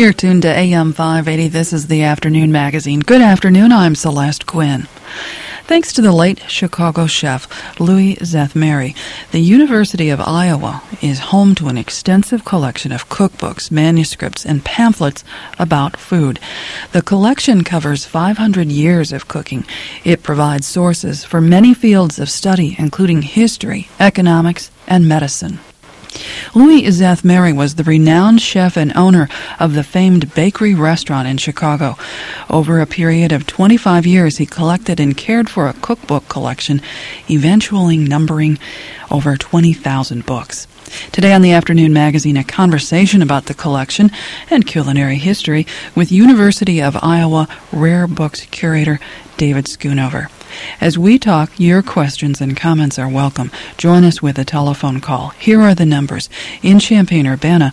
You're tuned to AM 580. This is the Afternoon Magazine. Good afternoon. I'm Celeste Quinn. Thanks to the late Chicago chef Louis Zathmary, the University of Iowa is home to an extensive collection of cookbooks, manuscripts, and pamphlets about food. The collection covers 500 years of cooking. It provides sources for many fields of study, including history, economics, and medicine. Louis Zathmary was the renowned chef and owner of the famed bakery restaurant in Chicago. Over a period of 25 years, he collected and cared for a cookbook collection, eventually numbering over 20,000 books. Today on the Afternoon Magazine, a conversation about the collection and culinary history with University of Iowa Rare Books curator David Schoonover. As we talk, your questions and comments are welcome. Join us with a telephone call. Here are the numbers. In Champaign-Urbana,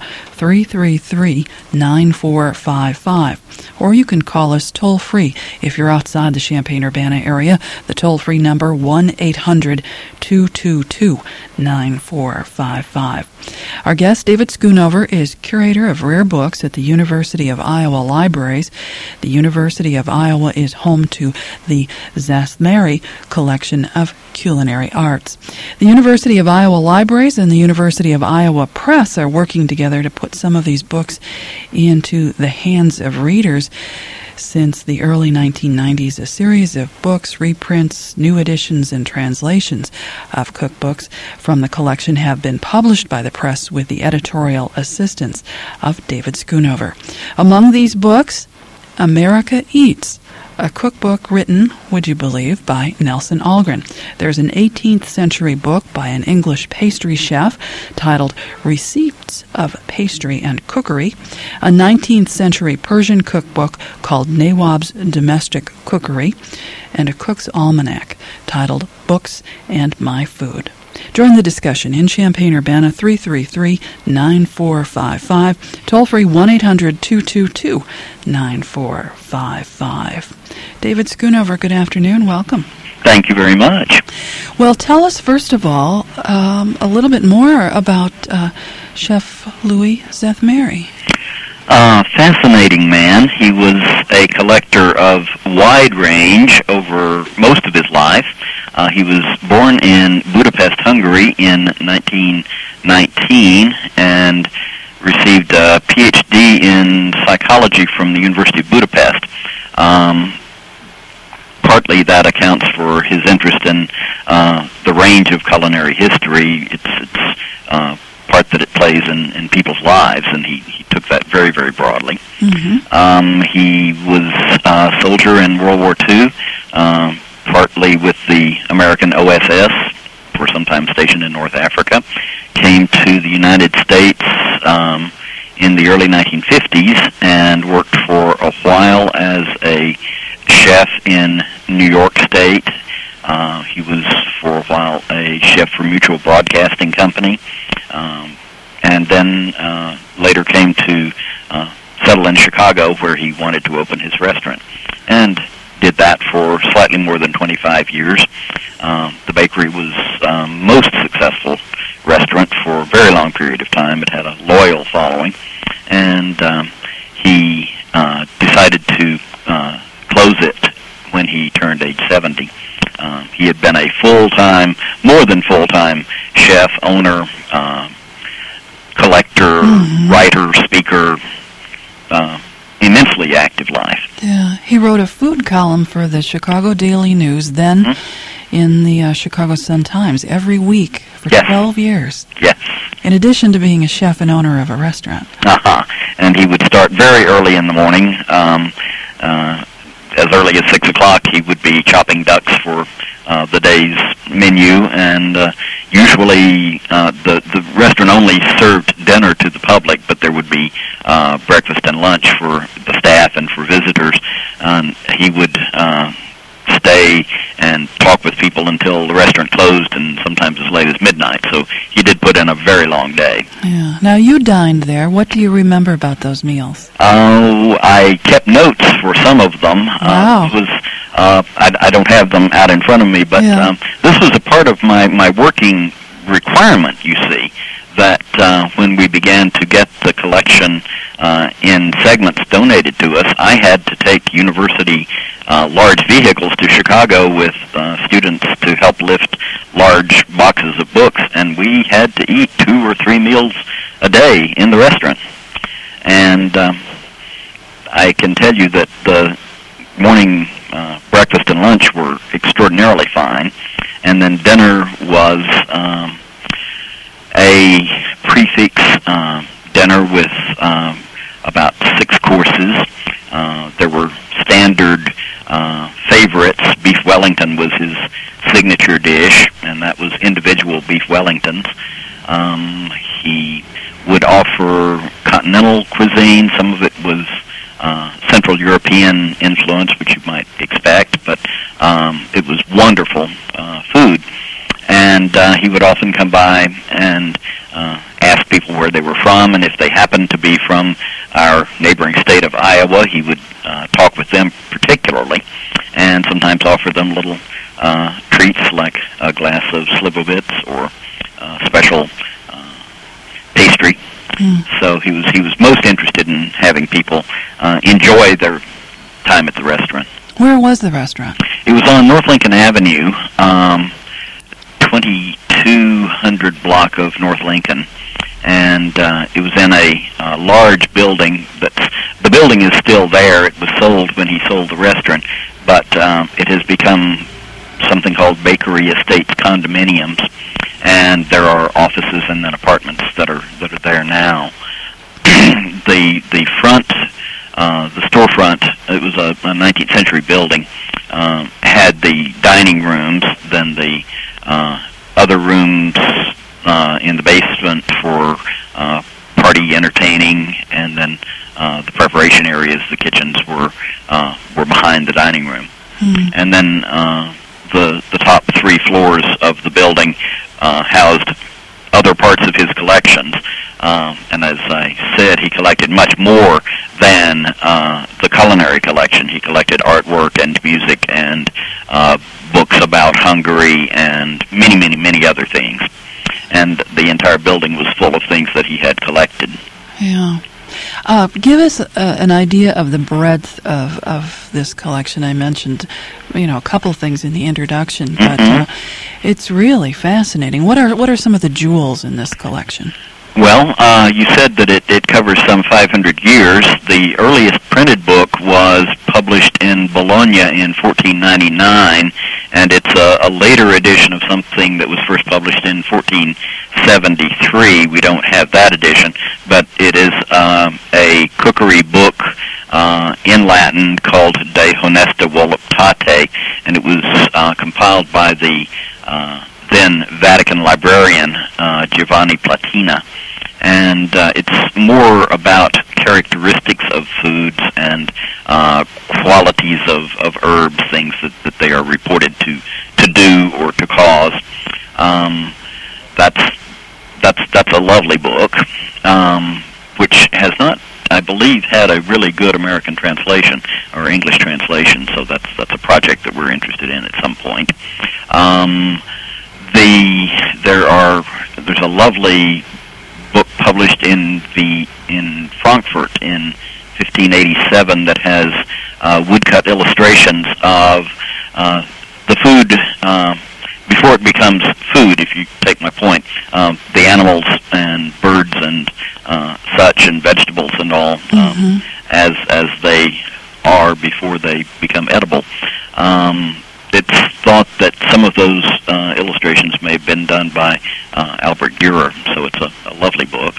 333-9455. Or you can call us toll-free if you're outside the Champaign-Urbana area. The toll-free number, 1-800-222-9455. Our guest, David Schoonover, is curator of rare books at the University of Iowa Libraries. The University of Iowa is home to the Zathmary collection of culinary arts. The University of Iowa Libraries and the University of Iowa Press are working together to put some of these books into the hands of readers. Since the early 1990s, a series of books, reprints, new editions, and translations of cookbooks from the collection have been published by the press with the editorial assistance of David Schoonover. Among these books, America Eats, a cookbook written, would you believe, by Nelson Algren. There's an 18th century book by an English pastry chef titled Receipts of Pastry and Cookery, a 19th century Persian cookbook called Nawab's Domestic Cookery, and a cook's almanac titled Books and My Food. Join the discussion in Champaign-Urbana, 333-9455, toll-free 1-800-222-9455. David Schoonover, good afternoon. Welcome. Thank you very much. Well, tell us, first of all, a little bit more about Chef Louis Zathmary. Fascinating man. He was a collector of wide range over most of his life. He was born in Budapest, Hungary in 1919 and received a PhD in psychology from the University of Budapest. Partly that accounts for his interest in the range of culinary history. It's part that it plays in people's lives, and he took that very, very broadly. Mm-hmm. He was a soldier in World War II, partly with the American OSS, were sometimes stationed in North Africa, came to the United States in the early 1950s and worked for a while as a chef in New York State. He was for a while a chef for Mutual Broadcasting Company, and then later came to settle in Chicago, where he wanted to open his restaurant, and did that for slightly more than 25 years. The bakery was most successful restaurant for a very long period of time. It had a loyal following, and he decided to close it when he turned age 70. He had been a full-time, more than full-time chef, owner, collector, writer, speaker, immensely active life. Yeah, he wrote a food column for the Chicago Daily News, then in the Chicago Sun-Times, every week for 12 years. Yes. In addition to being a chef and owner of a restaurant. And he would start very early in the morning. As early as 6 o'clock, he would be chopping ducks for the day's menu, and usually the restaurant only served dinner to the public, but there would be breakfast and lunch for the staff and for visitors. He would stay and talk with people until the restaurant closed, and sometimes as late as midnight. So he did put in a very long day. Yeah. Now, you dined there. What do you remember about those meals? Oh, I kept notes for some of them. Wow. I don't have them out in front of me, but this was a part of my working requirement, you see, that when we began to get the collection in segments donated to us. I had to take university large vehicles to Chicago with students to help lift large boxes of books, and we had to eat 2 or 3 meals a day in the restaurant. And I can tell you that the morning breakfast and lunch were extraordinarily fine, and then dinner was a prefix dinner with about 6 courses. There were standard favorites. Beef Wellington was his signature dish, and that was individual beef Wellingtons. He would offer continental cuisine. Some of it was Central European influence, which you might expect, but it was wonderful food. And he would often come by and ask people where they were from, and if they happened to be from our neighboring state of Iowa, he would talk with them particularly, and sometimes offer them little treats like a glass of Slivovitz or special pastry. So he was most interested in having people enjoy their time at the restaurant. Where was the restaurant? It was on North Lincoln Avenue, 2200 block of North Lincoln, and it was in a large building. The building is still there. It was sold when he sold the restaurant, but it has become something called Bakery Estates Condominiums, and there are offices and then apartments that are there now. The front, the storefront, it was a 19th century building, had the dining rooms, then the other rooms in the basement for party entertaining, and then the preparation areas, the kitchens were behind the dining room. And then the top 3 floors of the building housed other parts of his collections. And as I said, he collected much more than the culinary collection. He collected artwork and music and books about Hungary and many, many, many other things. And the entire building was full of things that he had collected. Yeah. Give us an idea of the breadth of this collection. I mentioned, a couple things in the introduction, but it's really fascinating. What are some of the jewels in this collection? Well, you said that it covers some 500 years. The earliest printed book was published in Bologna in 1499, and it's a later edition of something that was first published in 1473. We don't have that edition, but it is a cookery book in Latin called De Honesta Voluptate, and it was compiled by the then Vatican librarian Giovanni Platina. And it's more about characteristics of foods and qualities of herbs, things that they are reported to do or to cause. That's a lovely book, which has not, I believe, had a really good American translation or English translation. So that's a project that we're interested in at some point. There's a lovely book published in Frankfurt in 1587 that has woodcut illustrations of the food before it becomes food, if you take my point, the animals and birds and such and vegetables and all as they are before they become edible. It's thought that some of those illustrations may have been done by Albert Dürer, so it's a lovely book.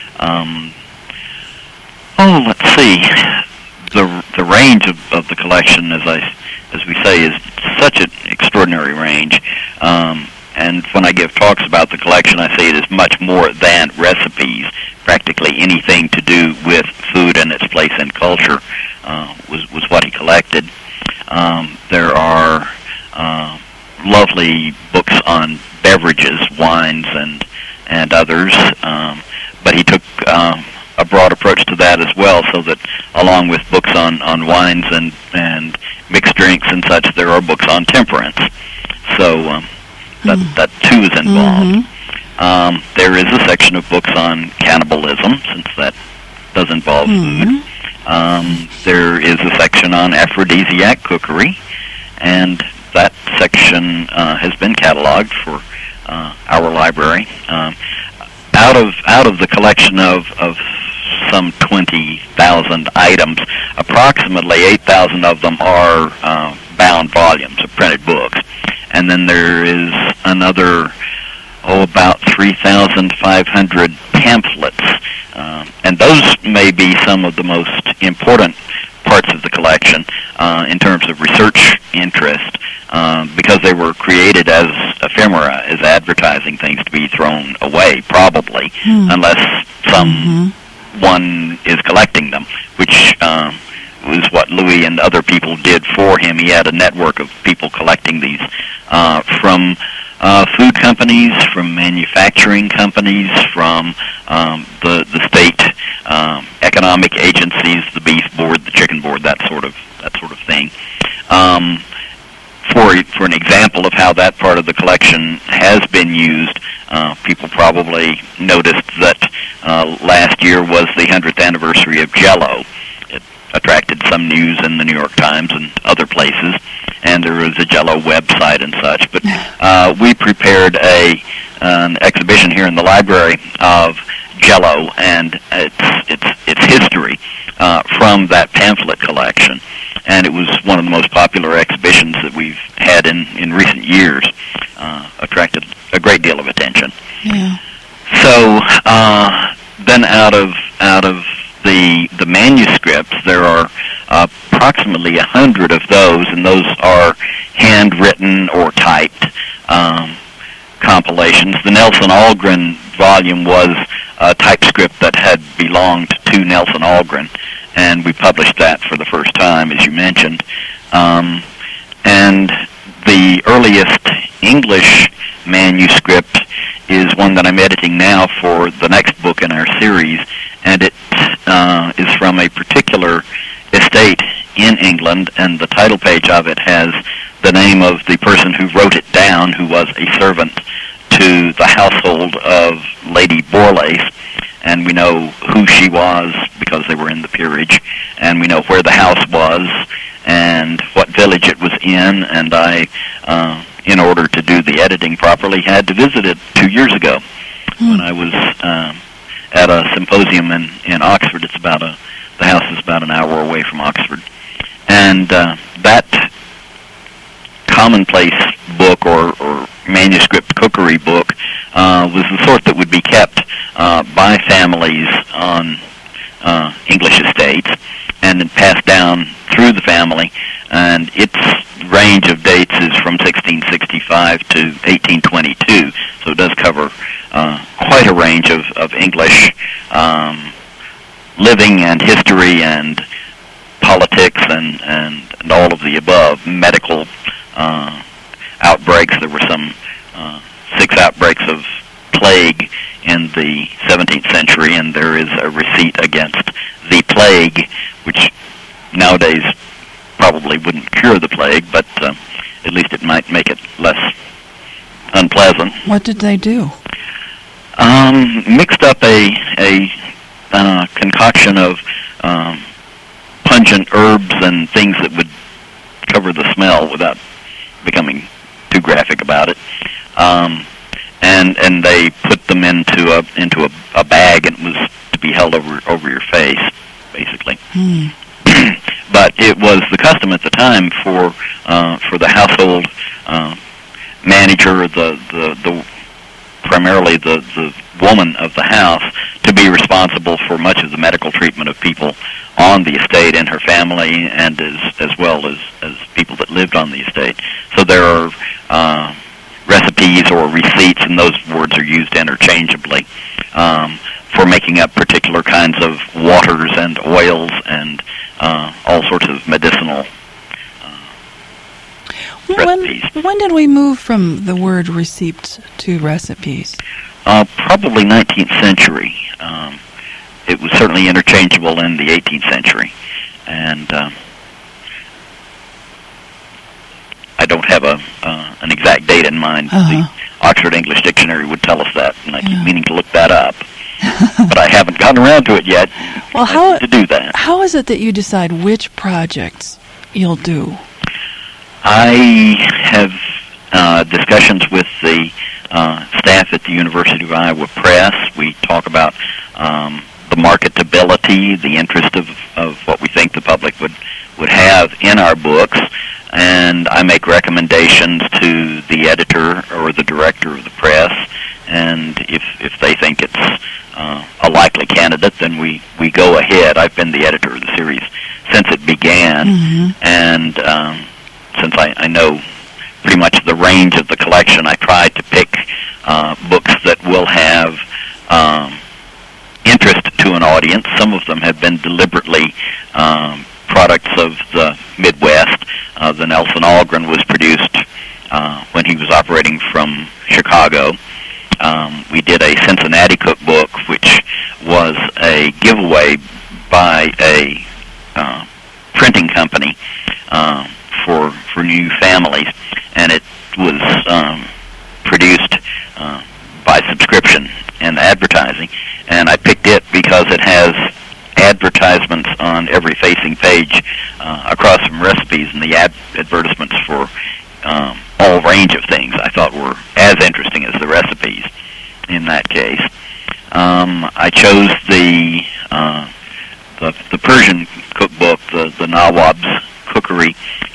Let's see. The range of the collection, as we say, is such an extraordinary range. And when I give talks about the collection, I say it is much more than recipes. Practically anything to do with food and its place in culture was what he collected. There are lovely books on beverages, wines, and others, but he took a broad approach to that as well, so that along with books on wines and mixed drinks and such, there are books on temperance. So that too is involved. There is a section of books on cannibalism, since that does involve food. There is a section on aphrodisiac cookery, and that section has been cataloged for our library. Out of the collection of some 20,000 items, approximately 8,000 of them are bound volumes of printed books. And then there is another, about 3,500 pamphlets. And those may be some of the most important parts of the collection in terms of research interest, because they were created as ephemera, as advertising things to be thrown away, probably, unless someone is collecting them, which was what Louis and other people did for him. He had a network of people collecting these from food companies, from manufacturing companies, from the state economic agencies, the beef board, the chicken board, that sort of thing. For an example of how that part of the collection has been used, people probably noticed that last year was the 100th anniversary of Jell-O. It attracted some news in the New York Times and other places, and there was a Jell-O website and such. But we prepared an exhibition here in the library of Jell-O and its history from that pamphlet collection. And it was one of the most popular exhibitions that we've had in recent years. Attracted a great deal of attention. Yeah. So then out of the manuscripts, there are approximately 100 of those, and those are handwritten or typed compilations. The Nelson Algren volume was a typescript that had belonged to Nelson Algren, and we published that for the first time, as you mentioned. And the earliest English manuscript is one that I'm editing now for the next book in our series, and it is from a particular estate in England, and the title page of it has the name of the person who wrote it down, who was a servant to the household of Lady Borlase. And we know who she was because they were in the peerage, and we know where the house was and what village it was in, and I, in order to do the editing properly, had to visit it 2 years ago when I was at a symposium in Oxford. The house is about an hour away from Oxford. And that commonplace book or manuscript cookery book was the sort that would be kept by families on English estates and then passed down through the family. And its range of dates is from 1665 to 1822, so it does cover quite a range of English living and history and politics and all of the above. Medical outbreaks. There were some 6 outbreaks of plague in the 17th century, and there is a receipt against the plague, which nowadays probably wouldn't cure the plague, but at least it might make it less unpleasant. What did they do? Mixed up a concoction of pungent herbs and things that would cover the smell without becoming too graphic about it. And they put them into a bag, and it was to be held over your face, basically. But it was the custom at the time for the household manager, primarily the woman of the house, to be responsible for much of the medical treatment of people on the estate and her family, and as well as people that lived on the estate. So there are recipes or receipts, and those words are used interchangeably, for making up particular kinds of waters and oils and all sorts of medicinal recipes. When did we move from the word receipts to recipes? Probably 19th century. It was certainly interchangeable in the 18th century. And I don't have an exact date in mind. The Oxford English Dictionary would tell us that, and I keep meaning to look that up. but I haven't gotten around to it yet. Well, I need to do that. How is it that you decide which projects you'll do? I have discussions with the staff at the University of Iowa Press. We talk about the marketability, the interest of what we think the public would have in our books, and I make recommendations to the editor or the director of the press, and if they think it's a likely candidate, then we go ahead. I've been the editor of the series since it began, and since I know pretty much the range of the collection, I try to pick books that will have interest to an audience. Some of them have been deliberately products of the Midwest. The Nelson Algren was produced when he was operating from Chicago. We did a Cincinnati cookbook, which was a giveaway by a printing company for new families, and it was produced by subscription and advertising, and I picked it because it has advertisements on every facing page across from recipes, and the advertisements for all range of things I thought were as interesting as the recipes in that case. I chose the Persian cookbook, the Nawab's Cookery,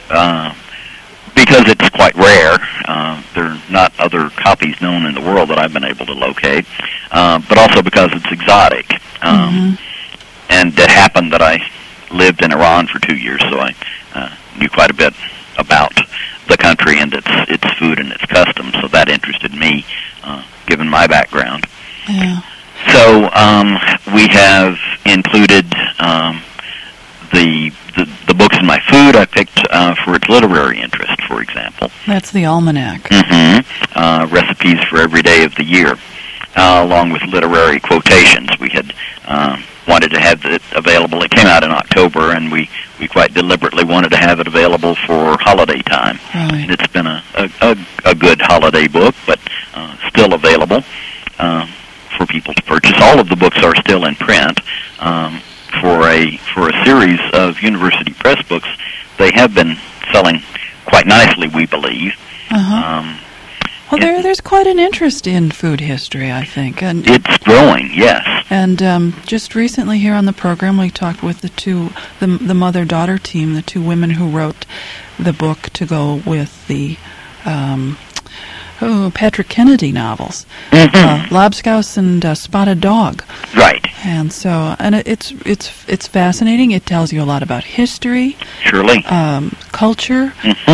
because it's quite rare. There are not other copies known in the world that I've been able to locate, but also because it's exotic. And it happened that I lived in Iran for 2 years, so I knew quite a bit about the country and its food and its customs, so that interested me, given my background. Yeah. So we have included the books in my food I picked for its literary interest, for example. That's the almanac. Recipes for every day of the year, along with literary quotations. We had wanted to have it available. It came out in October, and we quite deliberately wanted to have it available for holiday time. Right. It's been a good holiday book, but still available for people to purchase. All of the books are still in print. For a series of university press books, they have been selling quite nicely, we believe. Well, there's quite an interest in food history, I think, and it's growing. Yes. And just recently here on the program, we talked with the mother-daughter team, the two women who wrote the book to go with the Patrick Kennedy novels, Lobscouse and Spotted Dog. Right. And so, and it's fascinating. It tells you a lot about history, surely, culture,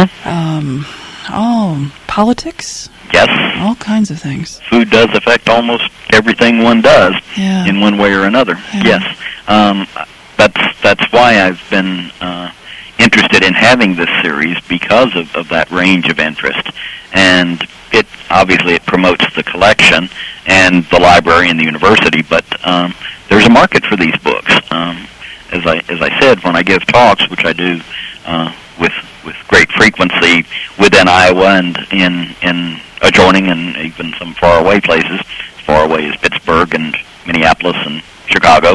politics. Yes. All kinds of things. Food does affect almost everything one does in one way or another. Yeah. Yes. That's why I've been interested in having this series, because of that range of interest. And it promotes the collection and the library and the university, but there's a market for these books. As I said, when I give talks, which I do with great frequency within Iowa and in adjoining and even some faraway places, as far away as Pittsburgh and Minneapolis and Chicago,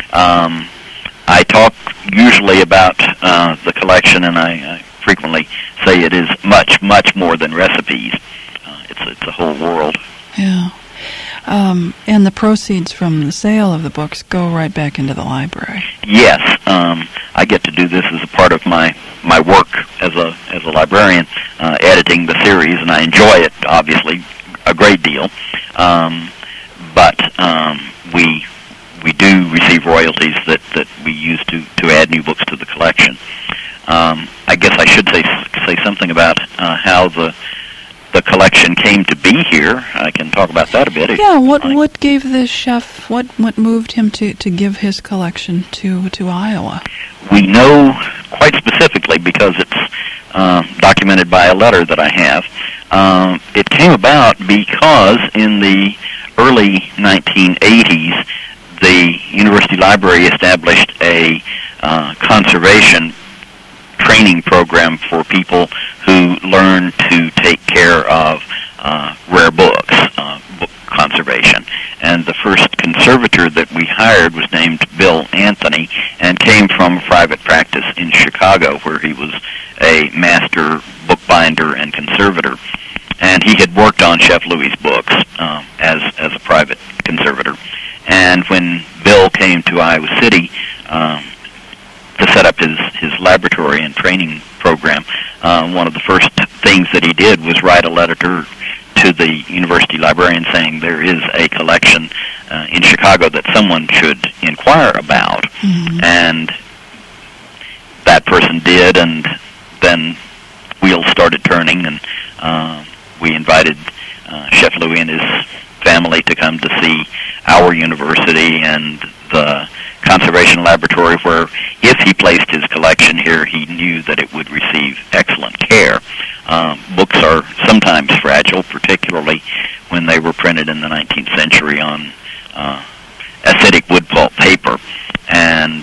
I talk usually about the collection, and I frequently say it is much, much more than recipes. It's a whole world. Yeah. And the proceeds from the sale of the books go right back into the library. Yes. I get to do this as a part of my work as a librarian, editing the series, and I enjoy it, obviously, a great deal. But we do receive royalties that we use to add new books to the collection. I guess I should say something about how the collection came to be here. I can talk about that a bit. Yeah, what gave the chef, what moved him to give his collection to Iowa? We know quite specifically because it's documented by a letter that I have. It came about because in the early 1980s, the University Library established a conservation training program for people who learn to take care of rare books, book conservation. And the first conservator that we hired was named Bill Anthony and came from private practice in Chicago, where he was a master bookbinder and conservator. And he had worked on Chef Louis' books as a private conservator. And when Bill came to Iowa City to set up his laboratory and training program, one of the first things that he did was write a letter to the university librarian saying there is a collection in Chicago that someone should inquire about. Mm-hmm. And that person did, and then wheels started turning, and we invited Chef Louis and his family to come to see our university and the conservation laboratory, where if he placed his collection here, he knew that it would receive excellent care. Books are sometimes fragile, particularly when they were printed in the 19th century on acidic wood pulp paper, and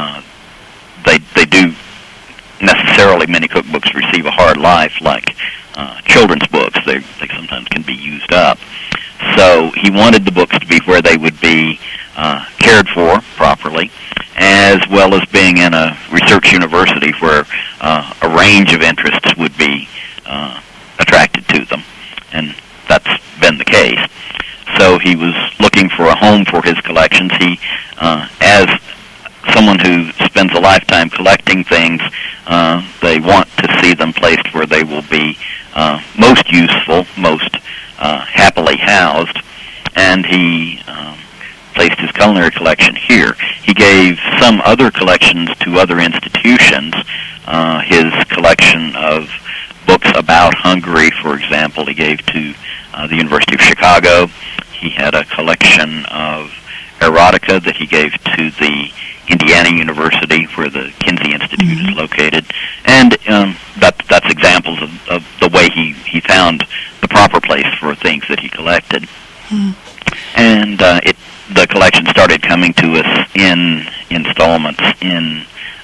they do necessarily, many cookbooks receive a hard life like children's books. They sometimes can be used up. So he wanted the books to be where they would be cared for properly, as well as being in a research university where a range of interests would be attracted to them, and that's been the case. So he was looking for a home for his collections. He, as someone who spends a lifetime collecting things, they want to see them placed where they will be most useful, most happily housed, and he placed his culinary collection here. He gave some other collections to other institutions. His collection of books about Hungary, for example, he gave to the University of Chicago. He had a collection of erotica that he gave to the Indiana University, where the Kinsey Institute is located. And that's examples of the way he found the proper place for things that he collected. And the collection started coming to us in installments in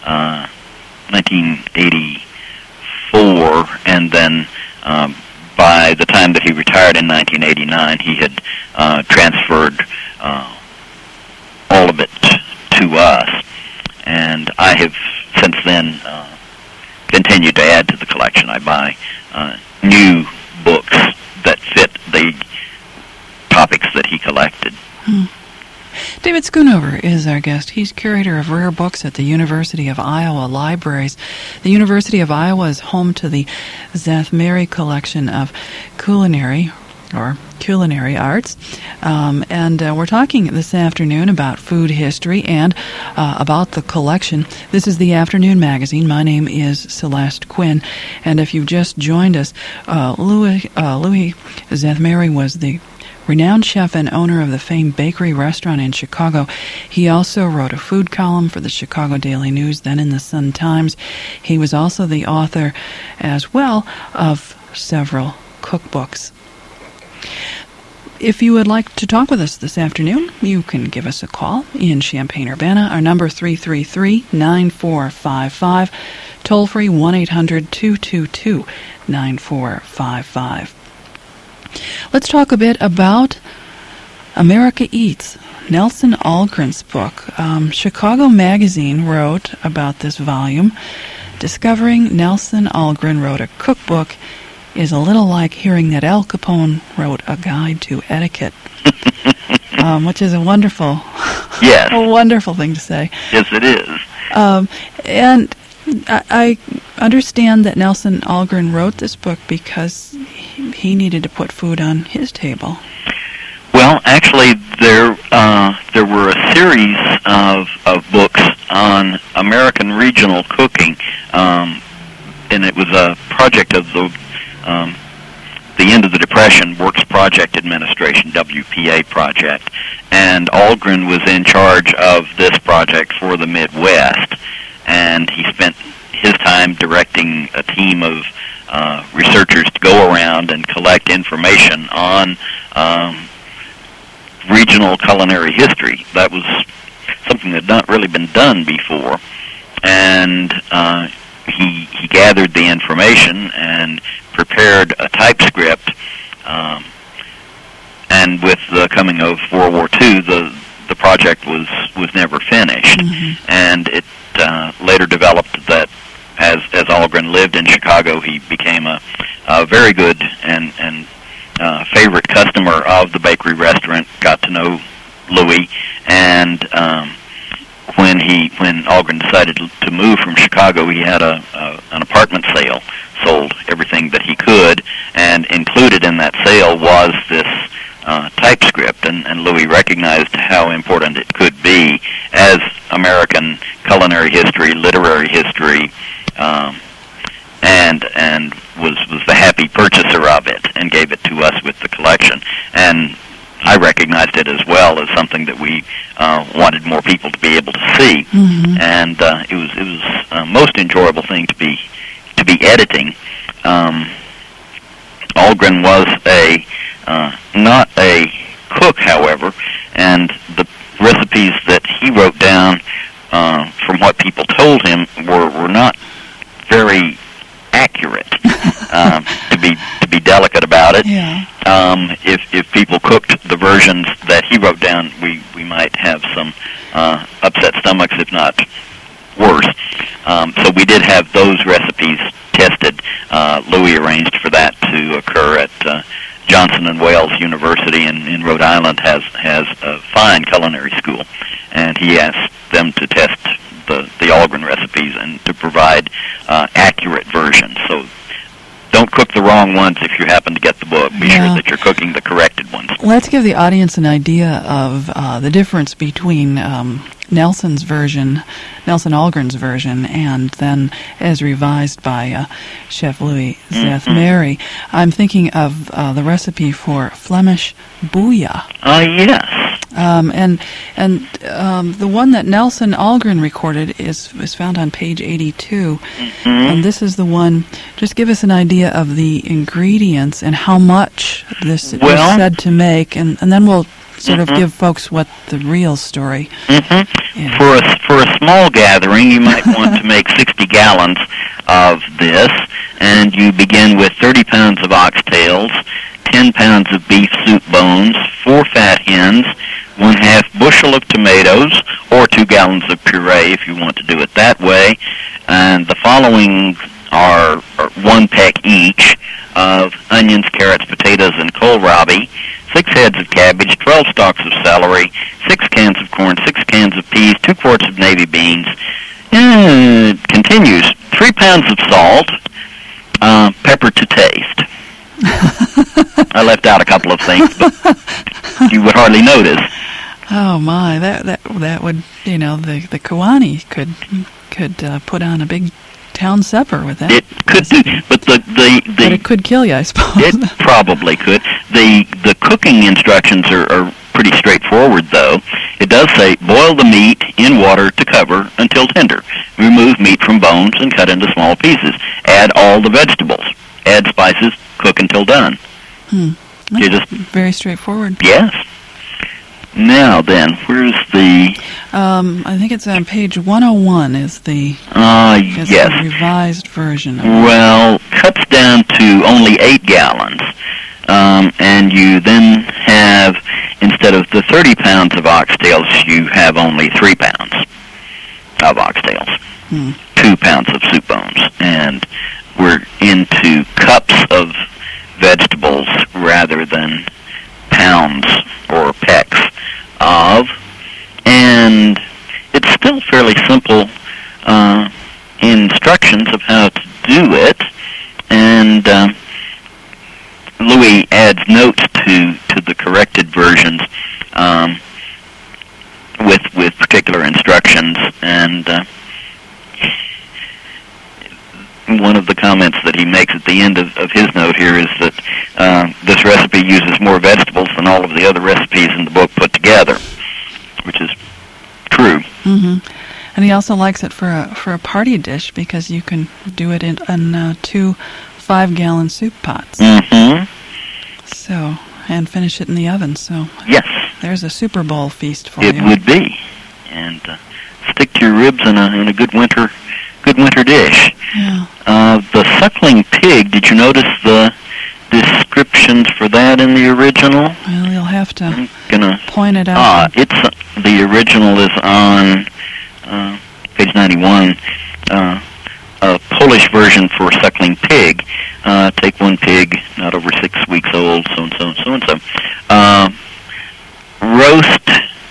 1984, and then by the time that he retired in 1989, he had transferred all of it to us, and I have since then continued to add to the collection. I buy new books that fit the topics that he collected. David Schoonover is our guest. He's curator of rare books at the University of Iowa Libraries. The University of Iowa is home to the Zathmary collection of culinary arts. And we're talking this afternoon about food history and about the collection. This is the Afternoon Magazine. My name is Celeste Quinn. And if you've just joined us, Louis Zathmary was the renowned chef and owner of the famed bakery restaurant in Chicago. He also wrote a food column for the Chicago Daily News, then in the Sun-Times. He was also the author as well of several cookbooks. If you would like to talk with us this afternoon, you can give us a call in Champaign-Urbana. Our number 333-9455, toll-free 1-800-222-9455. Let's talk a bit about America Eats, Nelson Algren's book. Chicago Magazine wrote about this volume. Discovering Nelson Algren wrote a cookbook is a little like hearing that Al Capone wrote a guide to etiquette, which is a wonderful, a wonderful thing to say. Yes, it is. And I understand that Nelson Algren wrote this book because he needed to put food on his table. Well, actually, there were a series of books on American regional cooking, and it was a project of the end of the Depression Works Project Administration, WPA project, and Algren was in charge of this project for the Midwest, and he spent his time directing a team of researchers to go around and collect information on regional culinary history. That was something that had not really been done before, and he gathered the information and prepared a typescript, and with the coming of World War II, the project was never finished, and it later developed that as Ahlgren lived in Chicago, he became a very good and favorite customer of the bakery restaurant. Got to know Louis, and when Ahlgren decided to move from Chicago, he had an apartment sale, sold everything that he could, and included in that sale was this typescript, and Louis recognized how important it could be as American culinary history, literary history, and was the happy purchaser of it, and gave it to us with the collection. And I recognized it as well as something that we wanted more people to be able to see, and it was a most enjoyable thing to be editing. Ahlgren was not a cook, however, and the recipes that he wrote down, from what people told him, were not very accurate. To be delicate about it, if people cooked the versions that he wrote down, we might have some upset stomachs, if not worse. So we did have those recipes tested. Louis arranged for that to occur at Johnson and Wales University in Rhode Island has a fine culinary school, and he asked them to test the Ahlgren recipes and to provide accurate versions. So don't cook the wrong ones if you happen to get the book. Be sure that you're cooking the corrected ones. Let's give the audience an idea of the difference between Nelson Ahlgren's version, and then as revised by Chef Louis Zeth-Mary. I'm thinking of the recipe for Flemish booyah. Yes. And the one that Nelson Ahlgren recorded is found on page 82, and this is the one. Just give us an idea of the ingredients and how much this is said to make, and then we'll sort of give folks what the real story is. For a small gathering, you might want to make 60 gallons of this, and you begin with 30 pounds of oxtails, 10 pounds of beef soup bones, 4 fat hens, 1/2 bushel of tomatoes, or 2 gallons of puree if you want to do it that way. And the following are 1 peck each of onions, carrots, potatoes, and kohlrabi, 6 heads of cabbage, 12 stalks of celery, 6 cans of corn, 6 cans of peas, 2 quarts of navy beans. It continues. 3 pounds of salt, pepper to taste. I left out a couple of things, but you would hardly notice. Oh my, that would, the Kiwani could put on a big town supper with that. It could do, but but it could kill you, I suppose. It probably could. The cooking instructions are pretty straightforward, though. It does say boil the meat in water to cover until tender. Remove meat from bones and cut into small pieces. Add all the vegetables. Add spices. Cook until done. That's very straightforward. Yes. Now then, where's the... I think it's on page 101 is the yes. the revised version of Well, cuts down to only 8 gallons. And you then have, instead of the 30 pounds of oxtails, you have only 3 pounds of oxtails. 2 pounds of soup bones. And we're into cups of vegetables rather than pounds or pecks of, and it's still fairly simple instructions of how to do it, and Louis adds notes to the corrected versions with particular instructions, and one of the comments that he makes at the end of his note here is that this recipe uses more vegetables than all of the other recipes in the book put together, which is true. And he also likes it for a party dish because you can do it in 2 5-gallon soup pots. So, and finish it in the oven. So yes, there's a Super Bowl feast for you. It would be, and stick to your ribs in a good winter dish. Yeah. The suckling pig. Did you notice the descriptions for that in the original? Well, you'll have to I'm gonna point it out. The original is on page 91. A Polish version for suckling pig. Take one pig, not over 6 weeks old, so and so and so and so. Roast.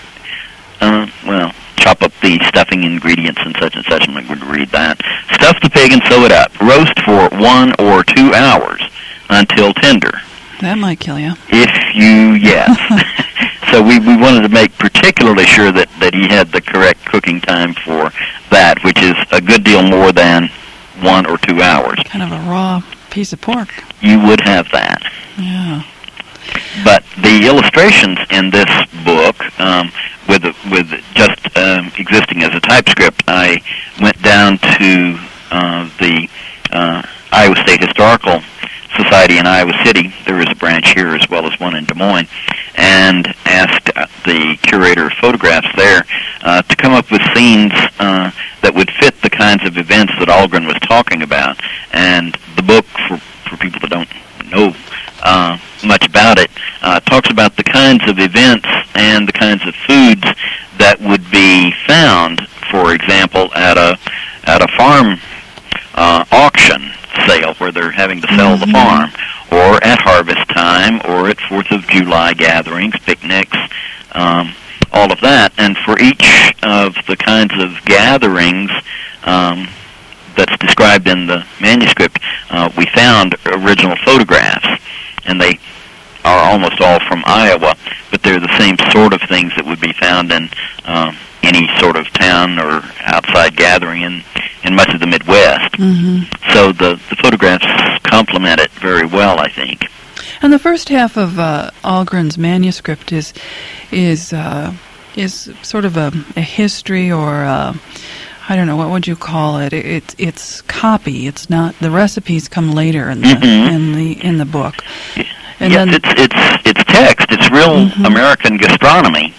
Chop up the stuffing ingredients and such, I'm not going to read that. Stuff the pig and sew it up. Roast for 1 or 2 hours until tender. That might kill you. Yes. So we wanted to make particularly sure that he had the correct cooking time for that, which is a good deal more than 1 or 2 hours. Kind of a raw piece of pork. You would have that. Yeah. But the illustrations in this book, with just existing as a typescript, I went down to the Iowa State Historical Society in Iowa City. There is a branch here as well as one in Des Moines, and asked the curator of photographs there to come up with scenes that would fit the kinds of events that Ahlgren was talking about. And the book, for people that don't know much about it, talks about the kinds of events and the kinds of foods that would be found, for example, at a farm auction sale where they're having to sell the farm, or at harvest time, or at 4th of July gatherings, picnics, all of that. And for each of the kinds of gatherings that's described in the manuscript, we found original photographs, and they are almost all from Iowa, but they're the same sort of things that would be found in any sort of town or outside gathering in much of the Midwest. So the photographs complement it very well, I think. And the first half of Ahlgren's manuscript is sort of a history, or I don't know, what would you call it? It's copy. It's not, the recipes come later in the book. And yes, it's text. It's real American gastronomy.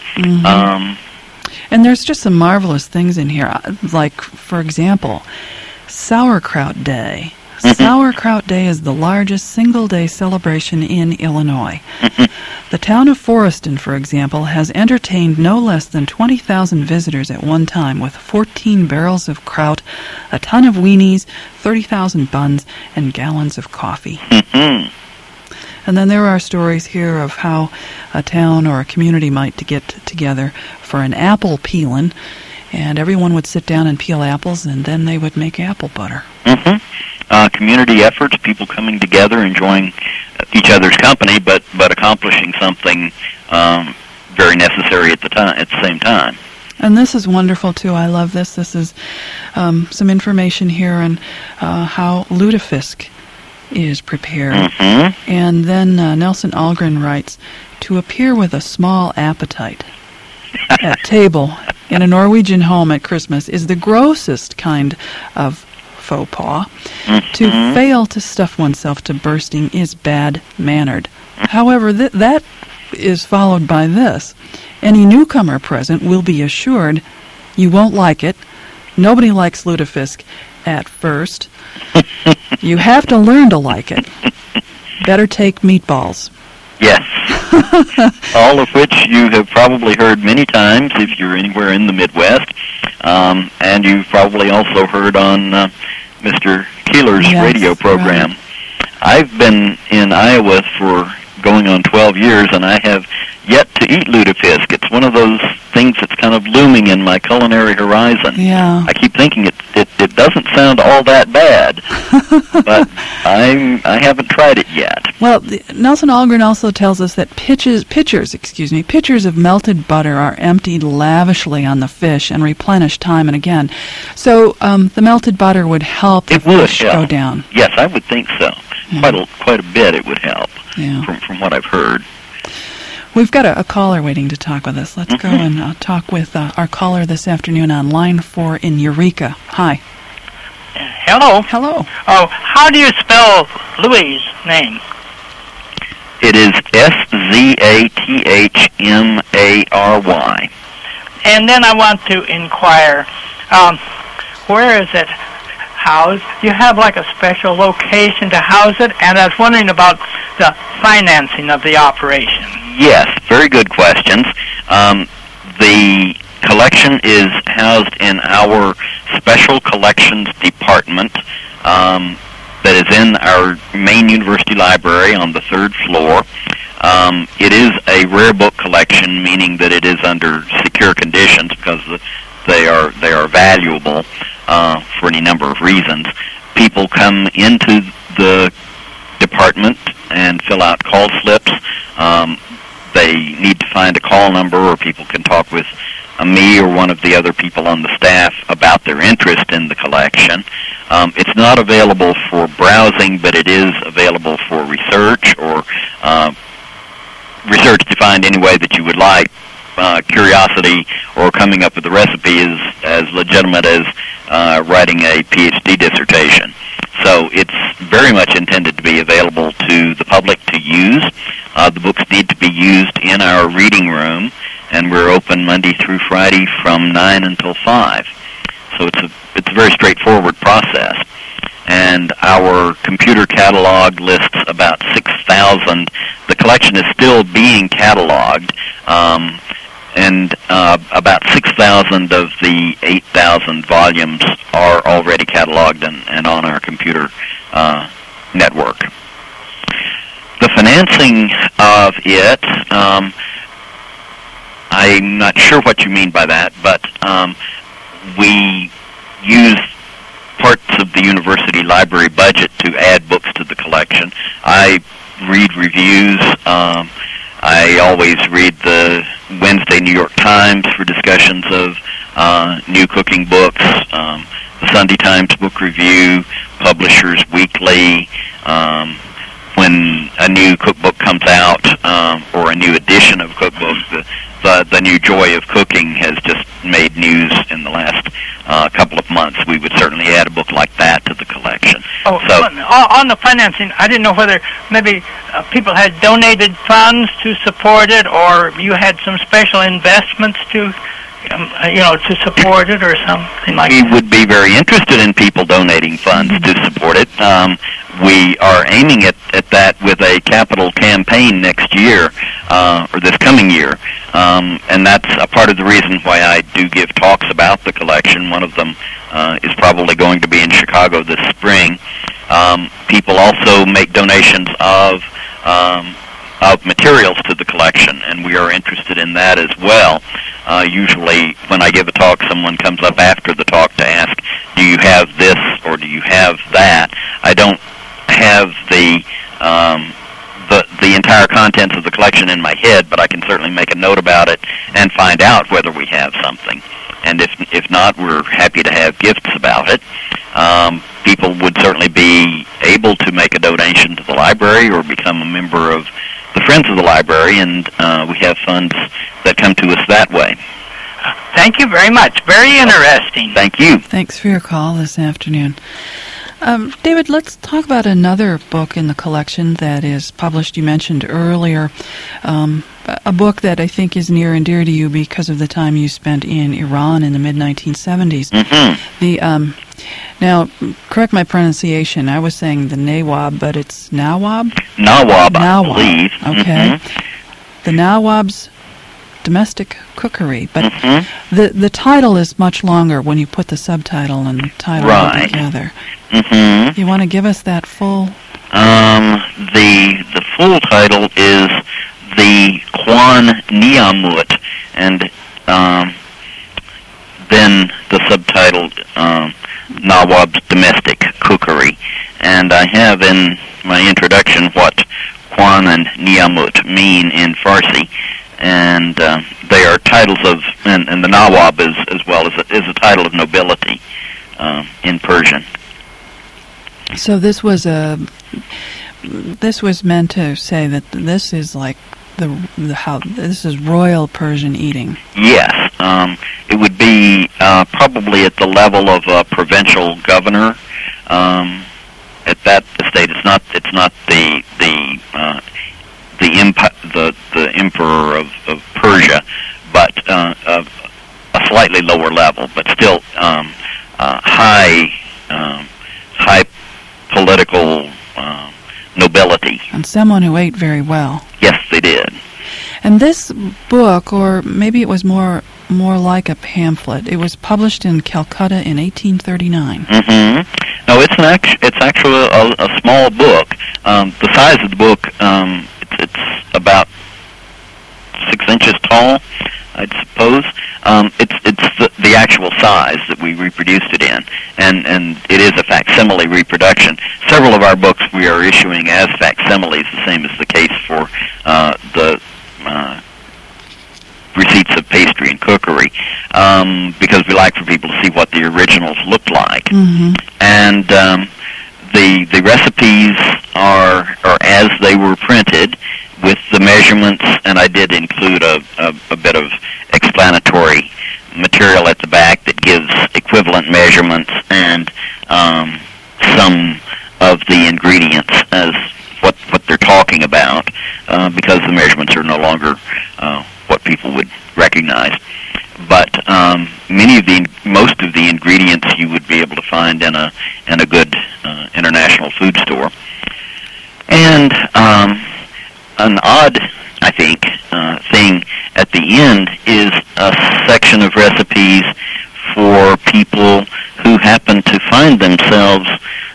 And there's just some marvelous things in here. Like, for example, Sauerkraut Day. Sauerkraut Day is the largest single-day celebration in Illinois. The town of Forreston, for example, has entertained no less than 20,000 visitors at one time, with 14 barrels of kraut, a ton of weenies, 30,000 buns, and gallons of coffee. And then there are stories here of how a town or a community might get together for an apple peeling, and everyone would sit down and peel apples, and then they would make apple butter. Community efforts, people coming together, enjoying each other's company, but accomplishing something very necessary at the same time. And this is wonderful too. I love this. This is some information here on how lutefisk is prepared. And then Nelson Ahlgren writes, to appear with a small appetite at table in a Norwegian home at Christmas is the grossest kind of faux pas. To fail to stuff oneself to bursting is bad-mannered. However, that is followed by this. Any newcomer present will be assured you won't like it. Nobody likes lutefisk at first. You have to learn to like it. Better take meatballs. Yes. All of which you have probably heard many times if you're anywhere in the Midwest. And you've probably also heard on Mr. Keeler's radio program. Right. I've been in Iowa for going on 12 years, and I have yet to eat lutefisk. It's one of those things that's kind of looming in my culinary horizon. Yeah. I keep thinking it doesn't sound all that bad, but I haven't tried it yet. Well, Nelson Ahlgren also tells us that pitchers of melted butter are emptied lavishly on the fish and replenished time and again. So the melted butter would help the fish go down. Yes, I would think so. Quite a bit it would help, from what I've heard. We've got a caller waiting to talk with us. Let's go and talk with our caller this afternoon on line 4 in Eureka. Hi. Hello. Hello. Oh, how do you spell Louis' name? It is Szathmary. And then I want to inquire, where is it housed? Do you have like a special location to house it? And I was wondering about the financing of the operation? Yes, very good questions. The collection is housed in our Special Collections Department that is in our main university library on the 3rd floor. It is a rare book collection, meaning that it is under secure conditions because they are valuable for any number of reasons. People come into the department and fill out call slips. They need to find a call number, or people can talk with me or one of the other people on the staff about their interest in the collection. It's not available for browsing, but it is available for research, or research defined any way that you would like. Curiosity or coming up with a recipe is as legitimate as writing a PhD dissertation. So it's very much intended to be available to the public to use. The books need to be used in our reading room, and we're open Monday through Friday from 9 until 5. So it's a very straightforward process. And our computer catalog lists about 6,000. The collection is still being cataloged, and about 6,000 of the 8,000 volumes are already cataloged and on our computer network. The financing of it, I'm not sure what you mean by that, but we use parts of the university library budget to add books to the collection. I read reviews. I always read the Wednesday New York Times for discussions of new cooking books, the Sunday Times Book Review, Publishers Weekly. When a new cookbook comes out, or a new edition of cookbooks, the new Joy of Cooking has just made news in the last couple of months. We would certainly add a book like that to the collection. Oh, so on the financing, I didn't know whether maybe people had donated funds to support it, or you had some special investments to to support it, or something like that. We would be very interested in people donating funds to support it. We are aiming at that with a capital campaign next year, or this coming year, and that's a part of the reason why I do give talks about the collection. One of them is probably going to be in Chicago this spring. People also make donations of materials to the collection, and we are interested in that as well. Usually when I give a talk, someone comes up after the talk to ask, do you have this or do you have that? I don't have the entire contents of the collection in my head, but I can certainly make a note about it and find out whether we have something. And if not, we're happy to have gifts about it. People would certainly be able to make a donation to the library or become a member of the Friends of the Library, and we have funds that come to us that way. Thank you very much. Very interesting. Thank you. Thanks for your call this afternoon. David, let's talk about another book in the collection that is published. You mentioned earlier a book that I think is near and dear to you because of the time you spent in Iran in the mid-1970s. Mm-hmm. Now, correct my pronunciation. I was saying the Nawab, but it's Nawab? Nawab, I believe. Okay. Mm-hmm. The Nawab's Domestic Cookery. But the title is much longer when you put the subtitle and the title together. Mm-hmm. You want to give us that full? The full title is the Kwan Niamut, and then the subtitle Nawab's Domestic Cookery. And I have in my introduction what Kwan and Niamut mean in Farsi, and they are titles of, and the Nawab is as well as a title of nobility in Persian. So this was meant to say that this is like this is royal Persian eating. Yes, it would be probably at the level of a provincial governor. At that estate, it's not the emperor of Persia, but a slightly lower level, but still high political nobility. And someone who ate very well. Yes, they did. And this book, or maybe it was more like a pamphlet, it was published in Calcutta in 1839. Mm-hmm. No, it's actually a small book. The size of the book, it's about 6 inches tall, I'd suppose. It's the actual size that we reproduced it in, and it is a facsimile reproduction. Several of our books we are issuing as facsimiles, the same is the case for the receipts of pastry and cookery, because we like for people to see what the originals looked like. Mm-hmm. And the recipes are as they were printed, with the measurements, and I did include a bit of explanatory material at the back that gives equivalent measurements and some of the ingredients as what they're talking about, because the measurements are no longer what people would recognize. But most of the ingredients you would be able to find in a good international food store. And an odd, I think, thing at the end is a section of recipes for people who happen to find themselves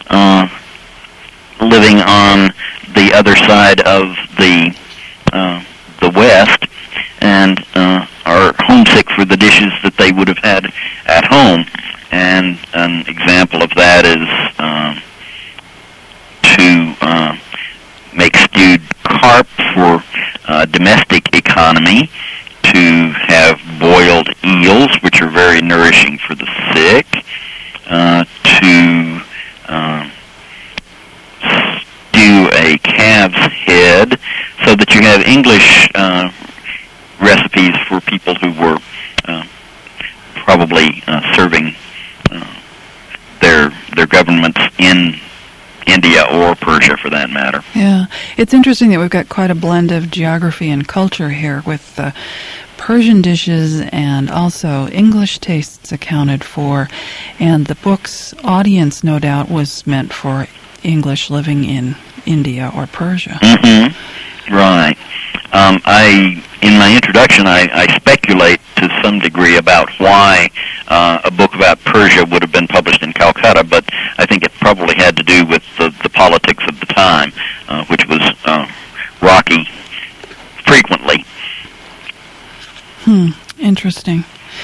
living on the other side of the West and are homesick for the dishes that they would have had at home. And an example of that is to make stewed carp for domestic economy, to have boiled eels, which are very nourishing for the sick, to stew a calf's head, so that you have English recipes for people who were probably serving their governments in India or Persia, for that matter. Yeah, it's interesting that we've got quite a blend of geography and culture here, with Persian dishes and also English tastes accounted for, and the book's audience, no doubt, was meant for English living in India or Persia. Mm-hmm. Right. In my introduction, I speculate to some degree about why a book about Persia would have been published in Calcutta, but I think it probably had to do with the politics of the time, which was rocky frequently. Interesting.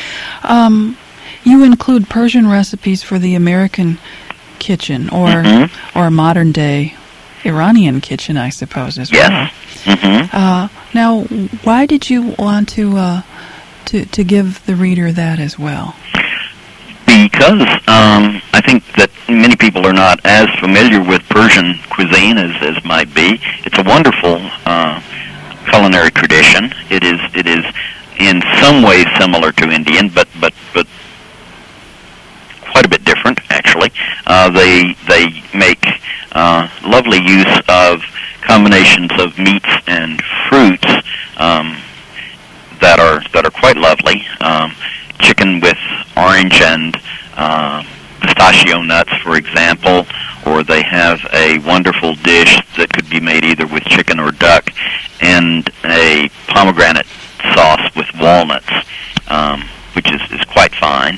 You include Persian recipes for the American kitchen, or or modern-day Iranian kitchen, I suppose, as well. Yes. Mm-hmm. Now, why did you want to give the reader that as well? Because I think that many people are not as familiar with Persian cuisine as might be. It's a wonderful culinary tradition. It is in some ways similar to Indian, but quite a bit different, actually. They make lovely use of combinations of meats and fruits that are quite lovely. Chicken with orange and pistachio nuts, for example, or they have a wonderful dish that could be made either with chicken or duck and a pomegranate sauce with walnuts, which is quite fine.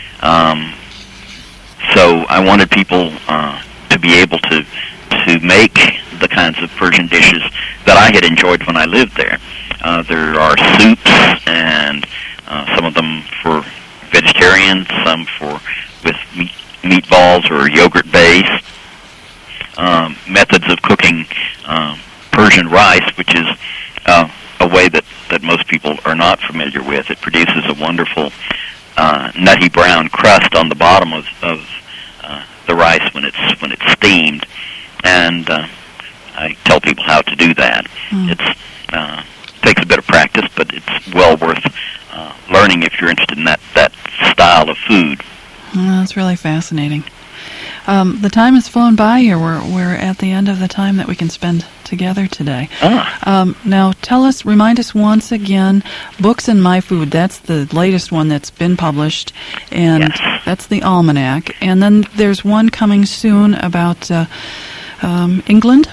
So I wanted people to be able to make the kinds of Persian dishes that I had enjoyed when I lived there. There are soups, and some of them for vegetarians, some with meatballs or yogurt base. Methods of cooking Persian rice, which is a way that most people are not familiar with. It produces a wonderful nutty brown crust on the bottom of the rice when it's steamed, and I tell people how to do that. It takes a bit of practice, but it's well worth learning if you're interested in that style of food. That's really fascinating. The time has flown by here. We're at the end of the time that we can spend together today. Now, remind us once again, Books and My Food, that's the latest one that's been published, and yes. That's the Almanac. And then there's one coming soon about England?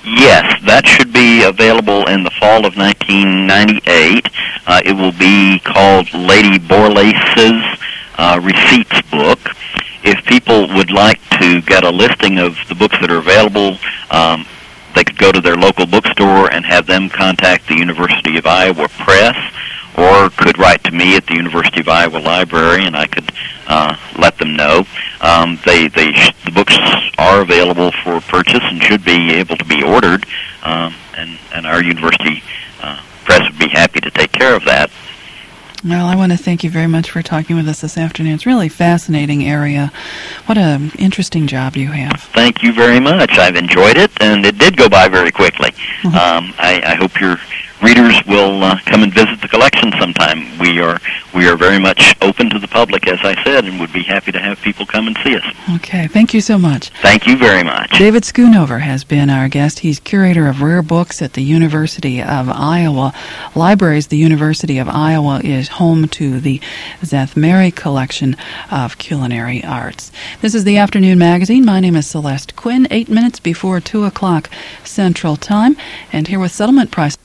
Yes, that should be available in the fall of 1998. It will be called Lady Borlace's Receipts Book. If people would like to get a listing of the books that are available, they could go to their local bookstore and have them contact the University of Iowa Press, or could write to me at the University of Iowa Library, and I could let them know. The books are available for purchase and should be able to be ordered, and our university press would be happy to take care of that. Well, I want to thank you very much for talking with us this afternoon. It's a really fascinating area. What an interesting job you have. Thank you very much. I've enjoyed it, and it did go by very quickly. I hope your readers will come and visit the collection sometime. We are very much open to the public, as I said, and would be happy to have people come and see us. Okay, thank you so much. Thank you very much. David Schoonover has been our guest. He's curator of rare books at the University of Iowa Libraries. The University of Iowa is home to the Zathmary collection of culinary arts. This is the Afternoon Magazine. My name is Celeste Quinn, 8 minutes before 2 o'clock Central Time, and here with settlement price.